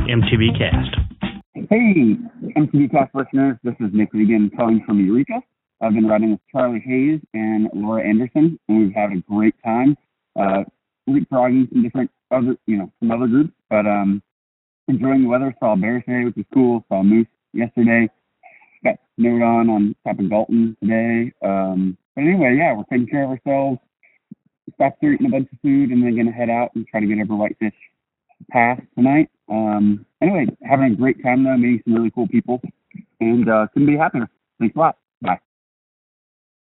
MTV Cast. Hey, MTV Cast listeners, this is Nick Regan calling from Eureka. I've been riding with Charlie Hayes and Laura Anderson, and we've had a great time leapfrogging some different some other groups, but enjoying the weather. Saw bears today, which was cool. Saw moose yesterday. Got snowed on top of Dalton today. But anyway, yeah, we're taking care of ourselves. Stopped here eating a bunch of food, and then gonna head out and try to get over Whitefish Pass tonight. Anyway, having a great time though, meeting some really cool people, and couldn't be happier. Thanks a lot.